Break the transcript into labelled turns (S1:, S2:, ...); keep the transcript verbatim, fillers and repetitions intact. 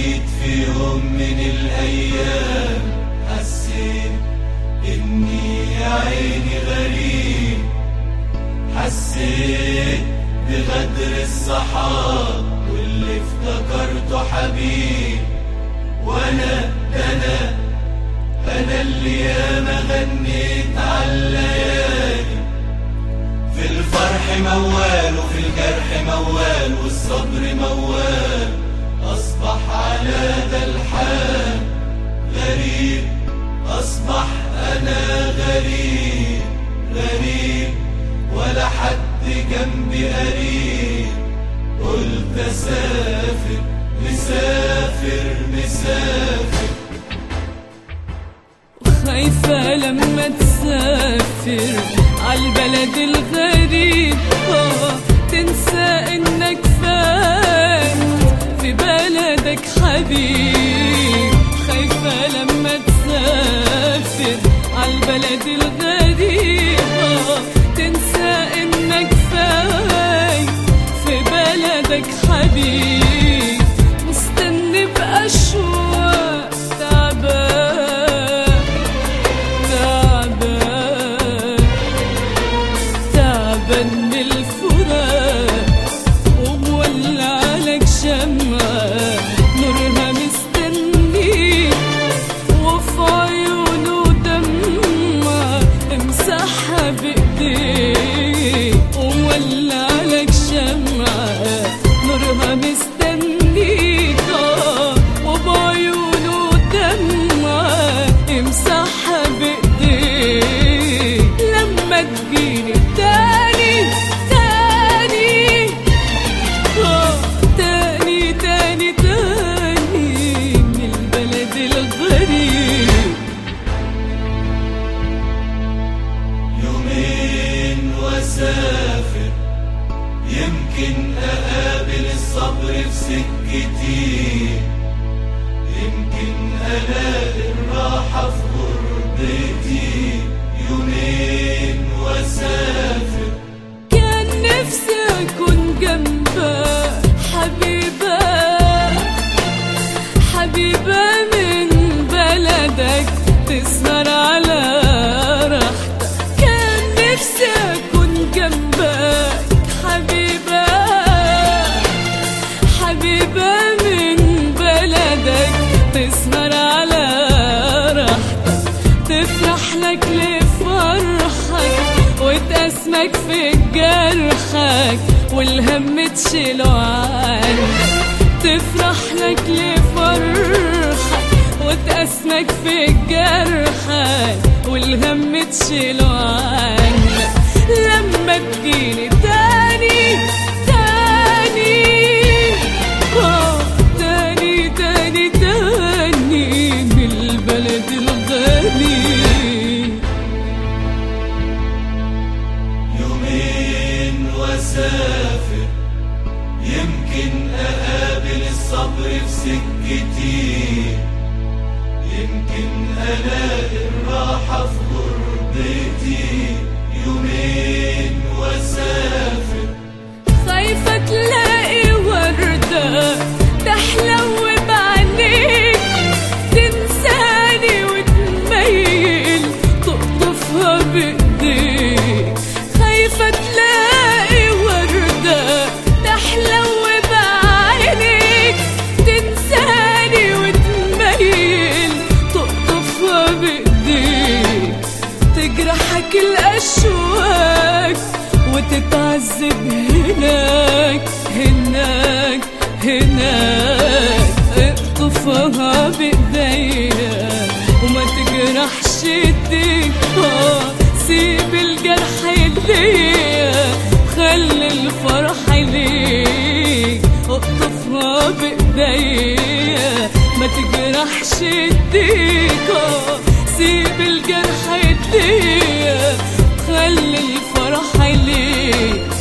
S1: جيت في يوم من الأيام حسيت إني يا عيني غريب، حسيت بغدر الصحاب واللي افتكرته حبيب. وانا انا انا اللي ياما غنيت عالليالي، في الفرح موال وفي الجرح موال والصبر موال. اصبح على ذا الحال غريب، اصبح انا غريب غريب ولا حد جنبي قريب. قلت اسافر مسافر مسافر،
S2: خايفة لما تسافر عالبلد الغريب آه تنسى انك فات في بلدك حبيب. خايفة لما تسافر عالبلد الغريب آه تنسى انك فات في بلدك حبيب. مستني بأشواق تعبان تعبان تعبان من الفراق، ومولع لك شمعة نورها مستنيك، وفي عيونه دمعة امسحها بإيديك. ومولع لك شمعة نورها مستنيك وبعيونه دمعة امسحها بإيديك. لما تجيني تاني تاني آه تاني تاني تاني من البلد الغريب.
S1: يومين واسافر يمكن اقابل الصبر في سكتي، يمكن الاقي الراحة في غربتي. يومين واسافر
S2: كان نفسي اكون جنبك حبيبة حبيبة من بلدك تسهر على راحتك. كان نفسي اكون جنبك حبيبة حبيبة من بلدك تسهر على راحتك. تفرح لك لفرحك وتأسمك في جرحك والهم تشيله عنك. تفرح لك لفرحك وتأسمك في جرحك والهم تشيله عنك. لما تجيني تاني تاني آه تاني تاني تاني من البلد الغريب.
S1: يومين واسافر يمكن اقابل الصبر في سكتي، يمكن الاقي الراحة في غربتي. يومين واسافر
S2: خايفة تلاقي وردة تحلو بعينيك، تنساني وتميل تقطفها بإيديك. خايفة تلاقي وردة تحلو بعينيك، تنساني وتميل تقطفها بإيديك. تجرحك الأشواك وتتعذب هناك هناك هناك. اقطفها بإيديك وما تجرحش ايديك آه سيب الجرح ليا خلي الفرح ليك. اقطفها بإيديك ما تجرحش ايديك آه سيب الجرح ليا خلي الفرح ليك.